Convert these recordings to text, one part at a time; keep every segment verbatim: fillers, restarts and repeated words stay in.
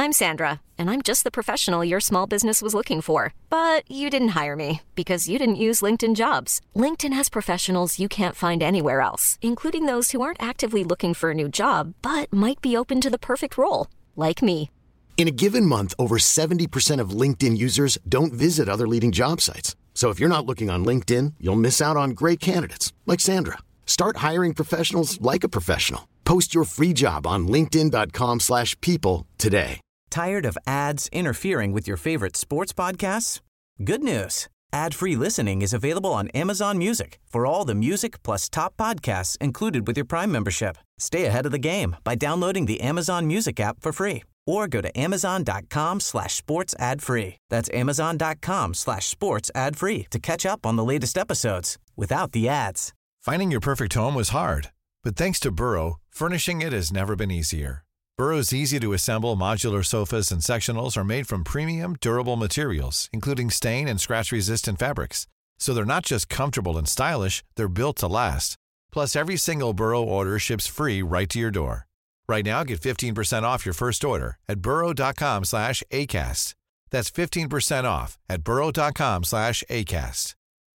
I'm Sandra, and I'm just the professional your small business was looking for. But you didn't hire me because you didn't use LinkedIn Jobs. LinkedIn has professionals you can't find anywhere else, including those who aren't actively looking for a new job, but might be open to the perfect role, like me. In a given month, over seventy percent of LinkedIn users don't visit other leading job sites. So if you're not looking on LinkedIn, you'll miss out on great candidates like Sandra. Start hiring professionals like a professional. Post your free job on linkedin dot com slash people today. Tired of ads interfering with your favorite sports podcasts? Good news. Ad-free listening is available on Amazon Music for all the music plus top podcasts included with your Prime membership. Stay ahead of the game by downloading the Amazon Music app for free or go to amazon dot com slash sports ad free. That's amazon dot com slash sports ad free to catch up on the latest episodes without the ads. Finding your perfect home was hard, but thanks to Burrow, furnishing it has never been easier. Burrow's easy-to-assemble modular sofas and sectionals are made from premium, durable materials, including stain and scratch-resistant fabrics. So they're not just comfortable and stylish, they're built to last. Plus, every single Burrow order ships free right to your door. Right now, get fifteen percent off your first order at burrow dot com slash ACAST. That's fifteen percent off at burrow dot com slash ACAST.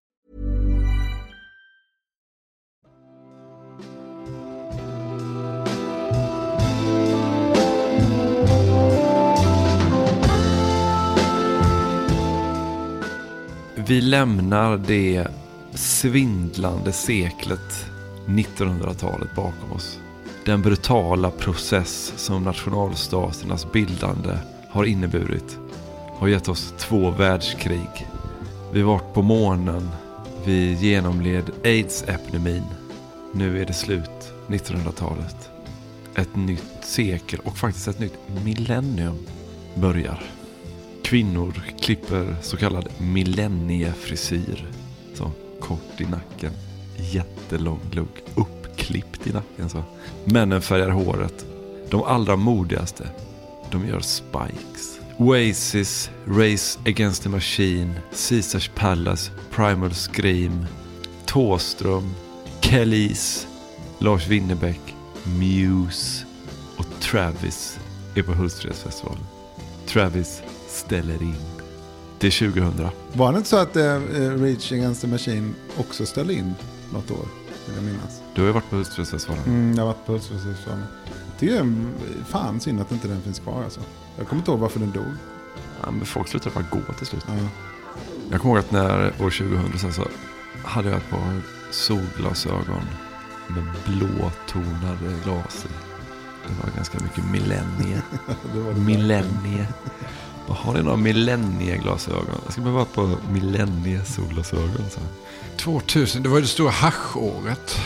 Vi lämnar det svindlande seklet nittonhundratalet bakom oss. Den brutala process som nationalstaternas bildande har inneburit har gett oss två världskrig. Vi var på månen, vi genomled AIDS-epidemin. Nu är det slut, nittonhundratalet. Ett nytt sekel och faktiskt ett nytt millennium börjar. Kvinnor klipper så kallad millenniefrisyr. Så kort i nacken, jättelång lugg, uppklippt i nacken. Så. Männen färgar håret. De allra modigaste, de gör spikes. Oasis, Race Against the Machine, Caesars Palace, Primal Scream, Thåström, Kellys, Lars Winnerbäck, Muse och Travis är på Hultsfredsfestivalen. Travis ställer in. Det är tjugohundra. Var det inte så att uh, Rage Against the Machine också ställde in något år? Vill jag minnas. Du har ju varit på Hultsfredsfestivalen. Mm, jag har varit på Hultsfredsfestivalen. Det är fan synd att inte den finns kvar alltså. Jag kommer inte ihåg varför den dog. Ja, men folk slutade bara gå till slut. Ja. Jag kommer ihåg att när år tjugohundra sen så hade jag ett par solglasögon med blåtonade glas i. Det var ganska mycket millennie. det var det millennie. Vad har ni några millennieglasögon? Jag ska bara vara på millennie-solglasögon. Så. tvåtusen, det var det stora haschåret.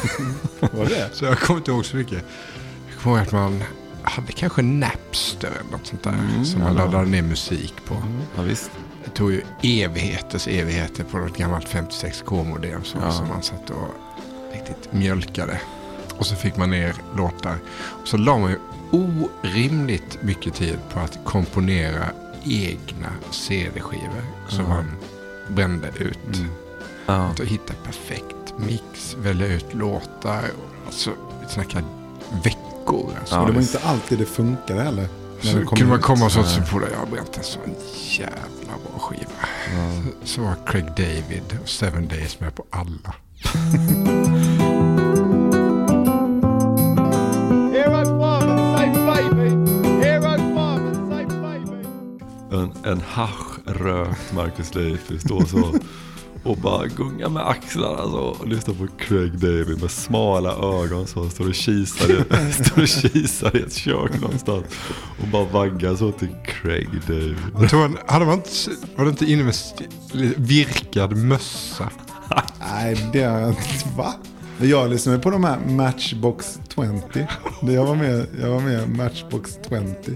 Var det? Så jag kommer inte ihåg så mycket. Jag kommer ihåg att man hade kanske Napster eller något sånt där. Mm, som man laddade ner musik på. Mm. Ja, visst. Det tog ju evigheters evigheter på något gammalt femtiosex K-modem som, ja. som man satt och riktigt mjölkade. Och så fick man ner låtar. Och så la man ju orimligt mycket tid på att komponera egna C D-skivor som mm. man brände ut. Mm. Ja. Och hitta perfekt mix, välja ut låtar. Alltså, vi snackar veckor. Alltså. Ja, det var inte alltid det funkade heller. Så det kunde man komma och så på det. Jag har bränt en sån jävla bra skiva. Ja. Så, så var Craig David och Seven Days med på alla. En, en hasch-rökt Marcus Leify står så och bara gungar med axlarna så, och lyssnar på Craig David med smala ögon så står och kisar i, står och kisar i ett kök någonstans och bara vaggar så till Craig David. Jag tror, hade man inte, var det inte inne med virkad mössa? Nej, det har jag inte. Va? Jag lyssnade på de här Matchbox tjugo. Jag var med, jag var med Matchbox tjugo.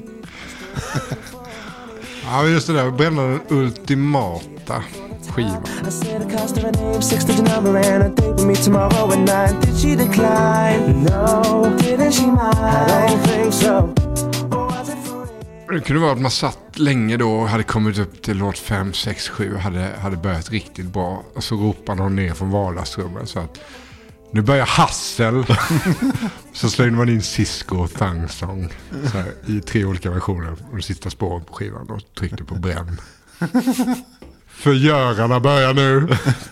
Ja, just det där. Bränna den ultimata skivan. Det kunde vara att man satt länge då och hade kommit upp till låt fem, sex, sju och hade, hade börjat riktigt bra. Och så ropade någon ner från vardagsrummet så att Nu börjar Hassel. Så slängde man in Cisco och Thang Song så här, i tre olika versioner. Och det sista spåret på skivan och tryckte på bränn. Förgörarna börjar nu.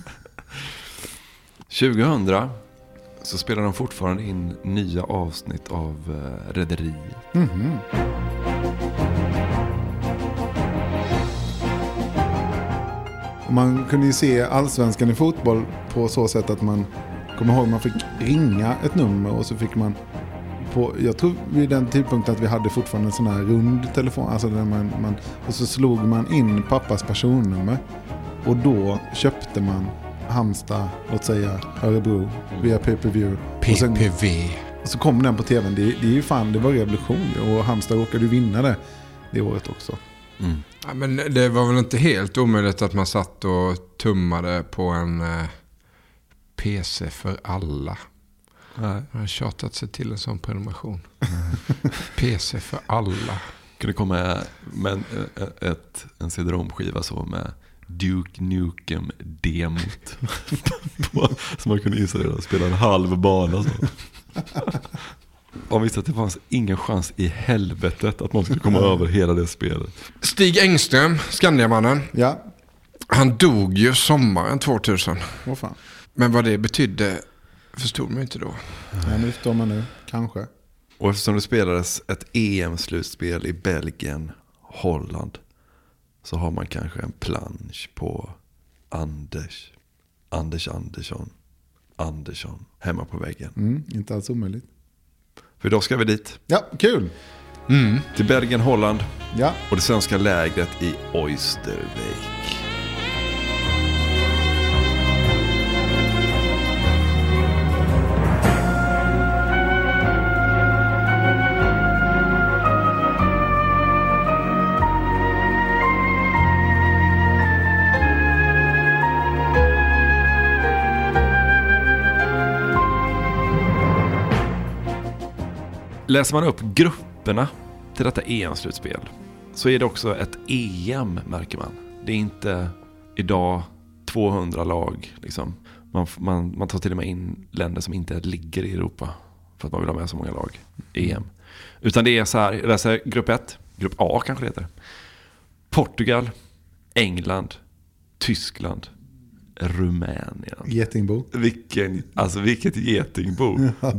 tjugohundra så spelar de fortfarande in nya avsnitt av uh, Rederiet. Mm-hmm. Man kunde ju se Allsvenskan i fotboll på så sätt att man kommer ihåg man fick ringa ett nummer och så fick man på, jag tror vid den tidpunkten att vi hade fortfarande en sån här rund telefon, alltså där man, man, och så slog man in pappas personnummer och då köpte man Halmstad, låt säga Örebro via pay-per-view. P P V. Och så kom den på tvn. Det, det är ju fan, det var revolution och Halmstad råkade vinna det det året också. Mm. Ja, men det var väl inte helt omöjligt att man satt och tummade på en eh, P C för alla. Nej. Man har tjatat sig till en sån prenumeration. P C för alla. Kunde komma med en, ett, en C D-ROM-skiva så med Duke Nukem-demot på, som man kunde installera och spela en halv bana så. Man visste att det fanns ingen chans i helvetet att man skulle komma över hela det spelet. Stig Engström, Skandiamannen. Ja. Han dog ju sommaren tvåtusen. Åh fan. Men vad det betydde förstod man inte då. Ja, men det förstår man nu. Kanske. Och eftersom det spelades ett E M-slutspel i Belgien, Holland, så har man kanske en plansch på Anders. Anders Andersson. Andersson. Hemma på väggen. Mm, inte alls omöjligt. För då ska vi dit. Ja, kul. Mm. Till Belgien, Holland Ja. och det svenska lägret i Oysterwijk. Läser man upp grupperna till detta E M-slutspel så är det också ett E M, märker man. Det är inte idag tvåhundra lag. Liksom. Man, man, man tar till och med in länder som inte ligger i Europa för att man vill ha med så många lag i E M. Utan det är så här, jag läser grupp ett, grupp A kanske det heter. Portugal, England, Tyskland, Rumänien. Getingbo. Vilken, alltså vilket getingbo.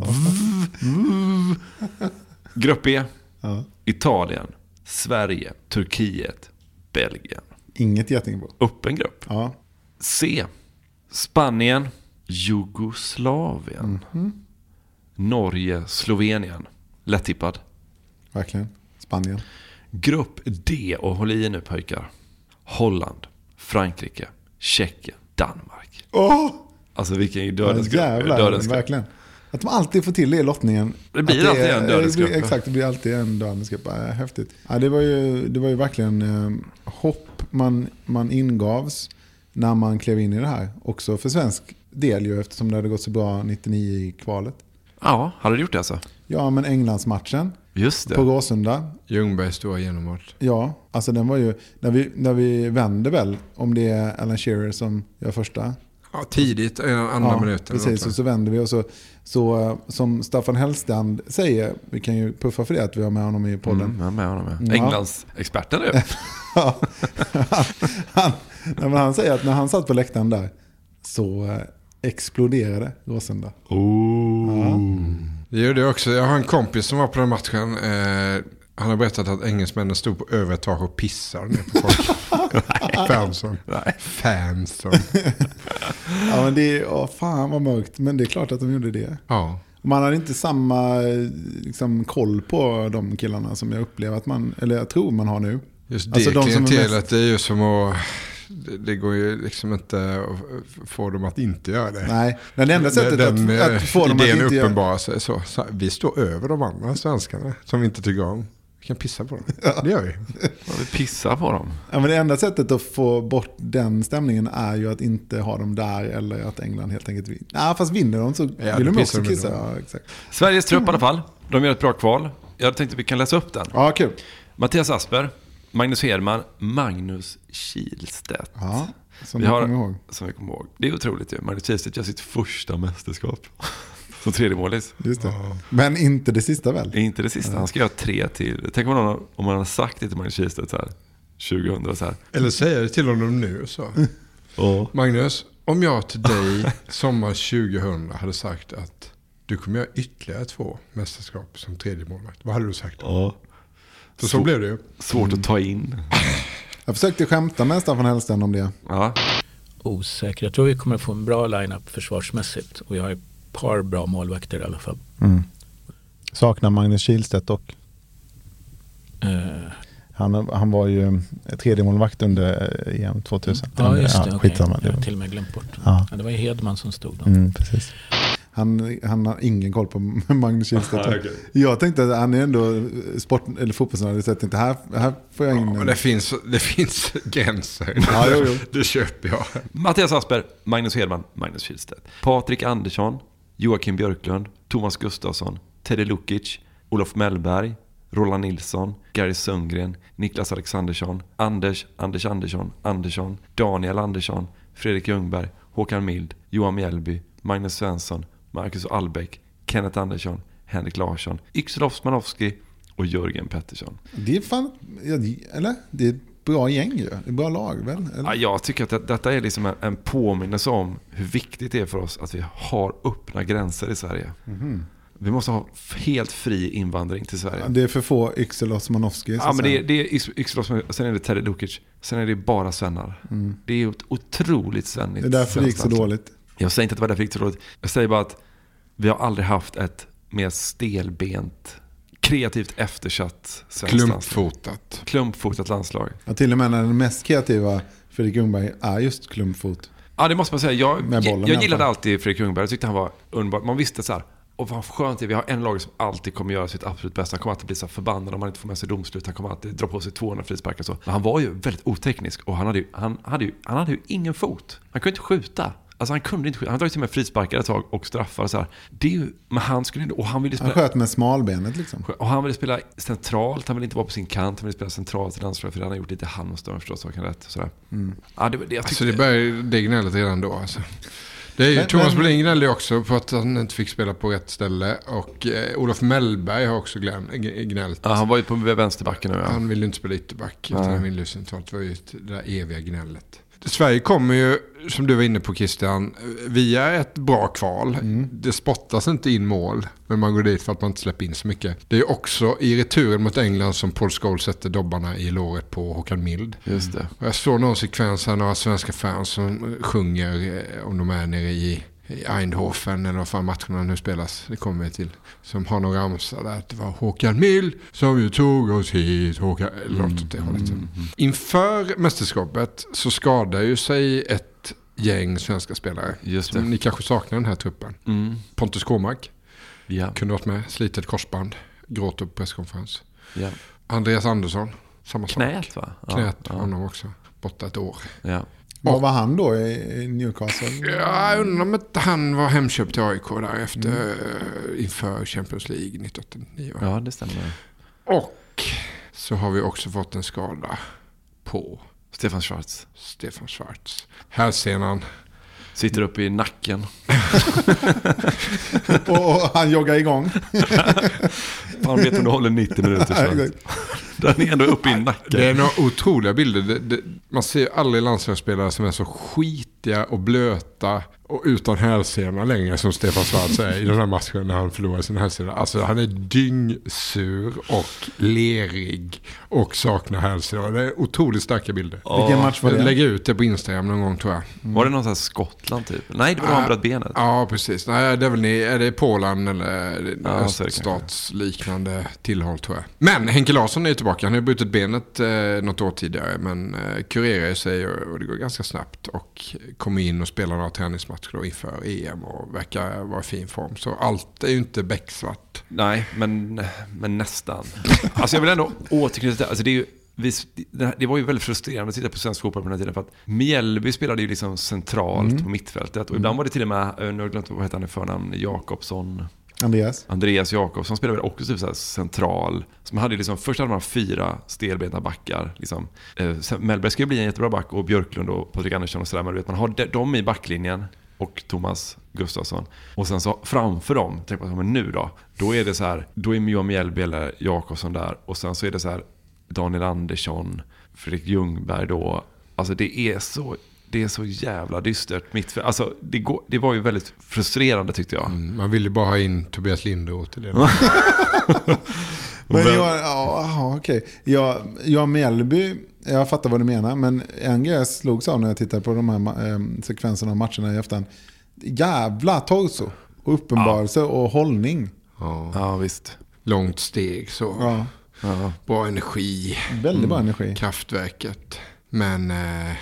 Grupp B. Ja. Italien, Sverige, Turkiet, Belgien. Inget getingbo. Öppen grupp. Ja. C. Spanien, Jugoslavien. Mm-hmm. Norge, Slovenien. Lättippad. Verkligen. Spanien. Grupp D, och håll i nu pojkar. Holland, Frankrike, Tjeckien, Danmark. Åh! Alltså vilken Ja, dödens grupp. jävlar, Dödens grupp. verkligen. Att de alltid får till det i lottningen. Det blir Att alltid är- en dödens det blir- grupp. Exakt, det blir alltid en dödens grupp. Ja, häftigt. Ja, det var ju, det var ju verkligen eh, hopp man, man ingavs när man klev in i det här. Också för svensk del ju, eftersom det hade gått så bra nittionio i kvalet. Ja, hade du gjort det alltså? Ja, men Englandsmatchen Just det. på Råsunda. Ljungbergs stora genombrott. Ja, alltså den var ju, när vi, när vi vände väl, om det är Alan Shearer som gör första. Ja, tidigt, en andra Ja, minuten. precis. Och så vänder vi och så, så som Staffan Hellstrand säger, vi kan ju puffa för det att vi har med honom i podden. Mm, jag är med honom med. Ja. Englands experten nu. Ja. han, han, nej, men han säger att när han satt på läktaren där så eh, exploderade Råsunda. Oh. Det gjorde jag också. Jag har en kompis som var på den matchen. Eh, han har berättat att engelsmännen stod på över ett tak och pissade ner på folk. Fansen. Nej. Fansen. Ja, men det, åh, fan vad mörkt. Men det är klart att de gjorde det. Ja. Man hade inte samma liksom, koll på de killarna som jag upplever att man, eller jag tror man har nu. Just det Alltså de som är klientelet mest- är ju som att... Det, det går ju liksom inte att få dem att inte göra det. Nej, men det enda sättet Den, att, eh, att få dem att idén inte göra... uppenbara sig så, så. Vi står över de andra svenskarna som vi inte tycker om. Vi kan pissa på dem. Det gör vi. Man vill pissa på dem. Ja, men det enda sättet att få bort den stämningen är ju att inte ha dem där eller att England helt enkelt vinner. Nej, fast vinner de så Ja, vill då de pissar också de kissa. ändå. Ja, exakt. Sveriges trupp i alla fall. De gör ett bra kval. Jag tänkte att vi kan läsa upp den. Ja, kul. Mattias Asper, Magnus Hedman, Magnus Kihlstedt. Ja, som vi vi har, kommer ihåg. Som vi kommer ihåg. Det är otroligt ju. Magnus Kihlstedt gör sitt första mästerskap. Som tredje målis. Just det. Ja. Men inte det sista väl? Inte det sista. Han ska göra tre till. Tänk om man, om man har sagt det till Magnus Kihlstedt så här tjugohundra så här. Eller säger det till honom nu så. Oh. Magnus, om jag till dig sommar tjugohundra hade sagt att du kommer göra ytterligare två mästerskap som tredje målvakt. Vad hade du sagt då? Ja. Så, så blev det ju. Svårt mm. att ta in. Jag försökte skämta med Staffan Hellsten om det. Ja. Osäker. Jag tror vi kommer få en bra line-up försvarsmässigt. Och jag har ett par bra målvakter i alla fall. Mm. Saknar Magnus Kihlstedt dock. Uh. Han, han var ju tredje målvakt under E M tvåtusen. Ja, just det. Ja, okay. skitsamma. Jag har till och med glömt bort. Ja. Ja, det var ju Hedman som stod då. Mm, precis. Han, han har ingen koll på Magnus Kihlstedt. Okay. Jag tänkte att han är ändå sport eller fotbollsnörd, så att inte här, här får jag in. Ja, men det finns det finns gränser. Ja, jo, jo. Det köper jag. Mattias Asper, Magnus Hedman, Magnus Kihlstedt. Patrik Andersson, Joakim Björklund, Thomas Gustafsson, Teddy Lukic, Olof Mellberg, Roland Nilsson, Gary Sundgren, Niklas Alexandersson, Anders, Anders Andersson, Andersson, Daniel Andersson, Fredrik Ljungberg, Håkan Mild, Johan Mjällby, Magnus Svensson, Marcus Albeck, Kenneth Andersson, Henrik Larsson, Yxelof Smanowski och Jörgen Pettersson. Det är fan, eller? Det är ett bra gäng ju. Det är ett bra lag väl? Ja, jag tycker att det, detta är liksom en, en påminnelse om hur viktigt det är för oss att vi har öppna gränser i Sverige. Mm. Vi måste ha helt fri invandring till Sverige. Ja, det är för få Yxelof Smanowski. Ja, men det är, det är Yxelof, sen är det Teddy Lukic, sen är det bara svennar. Mm. Det är ett otroligt svennigt. Det är därför det gick så dåligt. Jag säger inte att det var därför det gick så dåligt. Jag säger bara att vi har aldrig haft ett mer stelbent, kreativt eftersatt svenskt klumpfotat. landslag. Klumpfotat landslag. Ja, till och med när den mest kreativa Fredrik Ljungberg är just klumpfot. Ja, det måste man säga. Jag, bollen, jag gillade alltid Fredrik Ljungberg. Jag tyckte han var underbar. Man visste så här, och vad skönt det är. Vi har en lag som alltid kommer göra sitt absolut bästa. Han kommer alltid bli så förbannad om man inte får med sig domslut. Han kommer alltid dra på sig tvåhundra frisparkar och så. Men han var ju väldigt oteknisk. Och han hade ju, han hade ju, han hade ju ingen fot. Han kunde inte skjuta. Alltså han kunde inte skjuta. Han drog till med frisparkar ett tag och straffar och så här. Det är ju, men han skulle inte, och han ville spela. Han sköt med smalbenet liksom. Och han ville spela centralt. Han ville inte vara på sin kant. Han ville spela centralt i landslaget. För det han har gjort lite Halmstad förstås. Så kan rätt. Så där. Mm. Ja, det, det, jag alltså det började det gnället redan då alltså. Det är ju, men, Thomas men, Brolin gnällde också på att han inte fick spela på rätt ställe. Och eh, Olof Mellberg har också gnällt. Ja, han var ju på vänsterbacken nu. Ja. Han ville inte spela ytterback. Utan han ville ju centralt. Det var ju det där eviga gnället. Sverige kommer ju, som du var inne på Christian, via ett bra kval. Mm. Det spottas inte in mål, men man går dit för att man inte släpper in så mycket. Det är också i returen mot England som Paul Scholes sätter dobbarna i låret på Håkan Mild. Just det. Och jag såg någon sekvens här, några svenska fans som sjunger om de är nere i i Eindhoven eller vad fan matcherna nu spelas, det kommer vi till, som har några ramsar där, det var Håkan Mild som ju tog oss hit, Håkan, låt åt det hållet. Mm. Inför mästerskapet så skadar ju sig ett gäng svenska spelare. Just det. Ni kanske saknar den här truppen. Mm. Pontus Kåmark ja. kunde varit med, slitet korsband, gråter på presskonferens. Ja. Andreas Andersson, samma knät, sak. Va? Knät, ja, honom ja. också, borta ett år. Ja. Vad var han då i Newcastle? Ja, jag undrar om inte han var hemköpt till A I K där efter, mm. inför Champions League nittonhundranittionio. Ja, det stämmer. Och så har vi också fått en skada på Stefan Schwarz. Stefan Schwarz. Hälsenan. Sitter upp i nacken. Och han joggar igång. Han vet om du håller nittio minuter. Den är ändå uppe i nacken. Det är några otroliga bilder. Det, det, man ser aldrig landslagsspelare som är så skitiga och blöta och utan hälsena längre som Stefan Schwarz är i den här matchen när han förlorar sin hälsena. Alltså han är dyngsur och lerig och saknar hälsena. Det är otroligt starka bilder. Oh. Vilken match var det? Jag lägger ut det på Instagram någon gång tror jag. Mm. Var det någon sån här Skottland typ? Nej, det var uh, han bröt benet. Ja, precis. Nej, det är väl ni, är det Polen eller ja, öststatsliknande tillhåll tror jag. Men Henke Larsson är tillbaka. Han har brutit benet eh, något år tidigare men eh, kurerar sig och, och det går ganska snabbt och kommer in och spelar några träningsmatcher då inför E M och verkar vara i fin form. Så allt är ju inte becksvart. Nej, men, men nästan. Alltså jag vill ändå återknyta. Alltså det är ju Vi, det var ju väldigt frustrerande att titta på svensk fotboll på den här tiden för att Mjällby spelade ju liksom centralt mm. på mittfältet och ibland var det till och med, nu har jag glömt vad heter han i förnamn, Jakobsson. Andreas. Andreas Jakobsson spelade väl också typ så här central. Som hade liksom, först hade man fyra stelbenta backar. Liksom. Eh, Mellberg skulle bli en jättebra back och Björklund och Patrik Andersson och sådär. Men du vet, man har de, dem i backlinjen och Thomas Gustafsson. Och sen så framför dem, tänk på men nu då. Då är det så här, då är Johan Mjällby eller Jakobsson där. Och sen så är det så här Daniel Andersson, Fredrik Ljungberg då. Alltså det är så... Det är så jävla dystert. Mitt för, alltså, det, går, det var ju väldigt frustrerande tyckte jag. Mm, man ville bara ha in Tobias Lindroth till det. men jag, ja, okej. Okay. Jag, jag Mjällby, jag fattar vad du menar. Men en grej slogs av när jag tittade på de här eh, sekvenserna av matcherna i efterhand. Jävla torso. Och uppenbarelse ja. och hållning. Ja. ja, visst. Långt steg så. Ja. Ja. Bra energi. Väldigt bra energi. Mm, kraftverket. Men... Eh,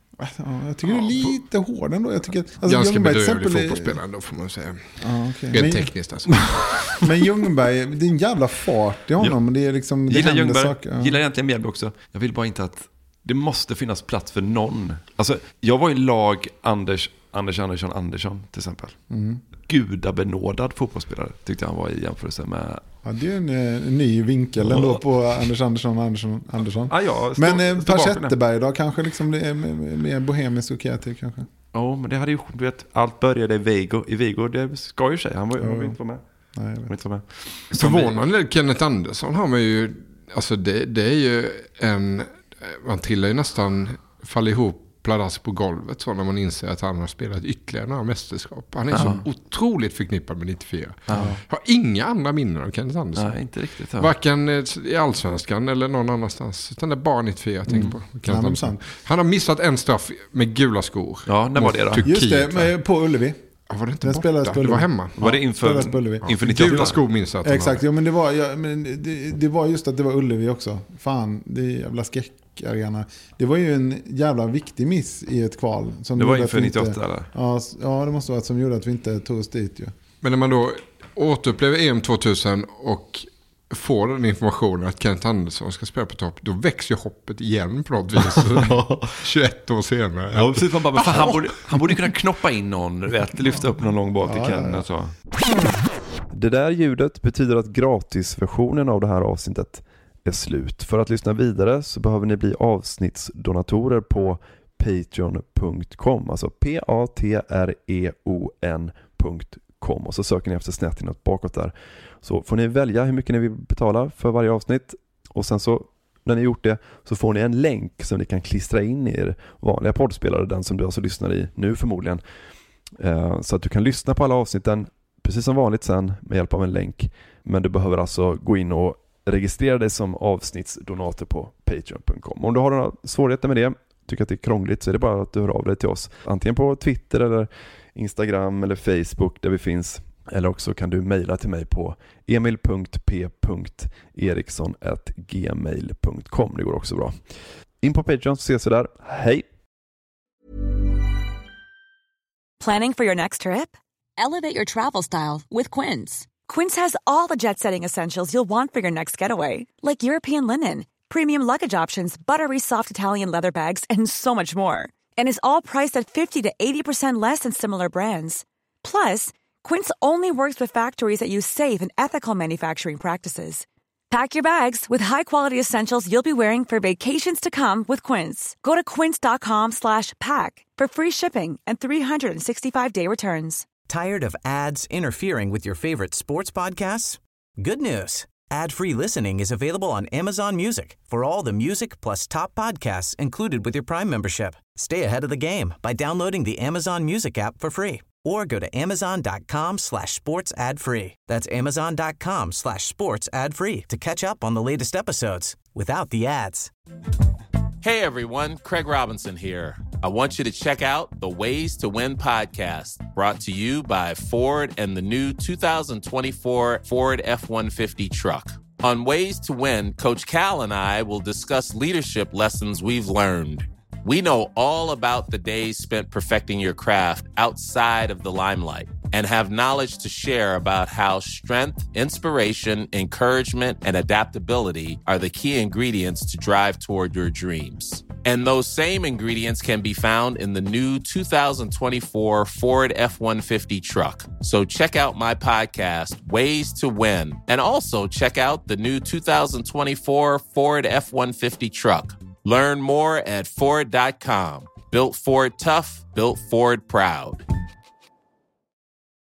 Ja, jag tycker ja, det är lite hård ändå. Jag tycker, alltså, ganska bedrövlig exempel... fotbollsspelare då får man säga. Ja, okay. Rent men, tekniskt alltså. Men Ljungberg, det är en jävla fart i honom. Ja. Det är liksom, det gillar Ljungberg, saker, ja. gillar egentligen Mjällby också. Jag vill bara inte att det måste finnas plats för någon. Alltså, jag var i lag Anders, Anders Andersson Andersson till exempel. Mm. Gudabenådad fotbollsspelare tyckte han var i jämförelse med... Ja, det är en, en ny vinkel ja. ändå på Anders Andersson Andersson, Andersson. Ja, ja, stå, men eh, Per Zetterberg då kanske liksom det är mer bohemisk och kreativ kanske. Ja, men det hade ju, du vet, allt började i Vigo. I Vigo, det ska ju säga. Han var, han var inte med. Nej, jag vet. Inte med. Förvånande, Kenneth Andersson har man ju, alltså det, det är ju en, man trillar ju nästan, faller ihop pladask på golvet så när man inser att han har spelat ytterligare några mästerskap. Han är ja. så otroligt förknippad med nittiofyra. Ja. Jag har inga andra minnen av Kenneth Andersson. Nej, inte riktigt. Ja. Varken i Allsvenskan eller någon annanstans. Utan det är bara nittiofyra jag tänker på. Mm. Ja, han har missat en straff med gula skor. Ja, när var det då? Turkiet, Just det, med, på Ullevi. Ja, var det inte den borta? Det var hemma. Ja, var det inför, inför nittioåtta? Gula skor minns jag. Exakt, ja, men, det var, ja, men det, det var just att det var Ullevi också. Fan, det är jävla skräck. Det var ju en jävla viktig miss i ett kval. Som det var inför inte, nittioåtta eller? Ja, ja, det måste vara som gjorde att vi inte tog oss dit ju. Men när man då återupplever E M tvåtusen och får den informationen att Kenneth Andersson ska spela på topp, då växer ju hoppet igen på något vis. tjugoett år senare. Ja, precis. Man bara, men fan, han, borde, han borde kunna knoppa in någon, vet, lyfta upp någon lång boll till ja, Kenneth. Ja, ja. Det där ljudet betyder att gratisversionen av det här avsnittet är slut. För att lyssna vidare så behöver ni bli avsnittsdonatorer på patreon punkt com, alltså p a t r e o n punkt com, och så söker ni efter snett inåt bakåt där. Så får ni välja hur mycket ni vill betala för varje avsnitt, och sen så när ni gjort det så får ni en länk som ni kan klistra in i er vanliga poddspelare, den som du alltså lyssnar i nu förmodligen, så att du kan lyssna på alla avsnitten precis som vanligt sen med hjälp av en länk. Men du behöver alltså gå in och registrera dig som avsnittsdonator på patreon punkt com. Om du har några svårigheter med det, tycker att det är krångligt, så är det bara att du hör av dig till oss. Antingen på Twitter eller Instagram eller Facebook där vi finns. Eller också kan du mejla till mig på emil punkt p punkt eriksson at gmail punkt com. Det går också bra. In på Patreon så ses vi där. Hej! Planning for your next trip? Elevate your travel style with Quince. Quince has all the jet-setting essentials you'll want for your next getaway, like European linen, premium luggage options, buttery soft Italian leather bags, and so much more. And is all priced at fifty to eighty percent less than similar brands. Plus, Quince only works with factories that use safe and ethical manufacturing practices. Pack your bags with high-quality essentials you'll be wearing for vacations to come with Quince. Go to quince dot com slash pack for free shipping and three sixty-five day returns. Tired of ads interfering with your favorite sports podcasts? Good news. Ad-free listening is available on Amazon Music for all the music plus top podcasts included with your Prime membership. Stay ahead of the game by downloading the Amazon Music app for free or go to amazon.com slash sports ad free. That's amazon.com slash sports ad free to catch up on the latest episodes without the ads. Hey everyone, Craig Robinson here. I want you to check out the Ways to Win podcast, brought to you by Ford and the new two thousand twenty-four Ford F one fifty truck. On Ways to Win, Coach Cal and I will discuss leadership lessons we've learned. We know all about the days spent perfecting your craft outside of the limelight and have knowledge to share about how strength, inspiration, encouragement, and adaptability are the key ingredients to drive toward your dreams. And those same ingredients can be found in the new two thousand twenty-four Ford F one fifty truck. So check out my podcast, Ways to Win, and also check out the new two thousand twenty-four Ford F one fifty truck. Learn more at Ford dot com. Built Ford tough, built Ford proud.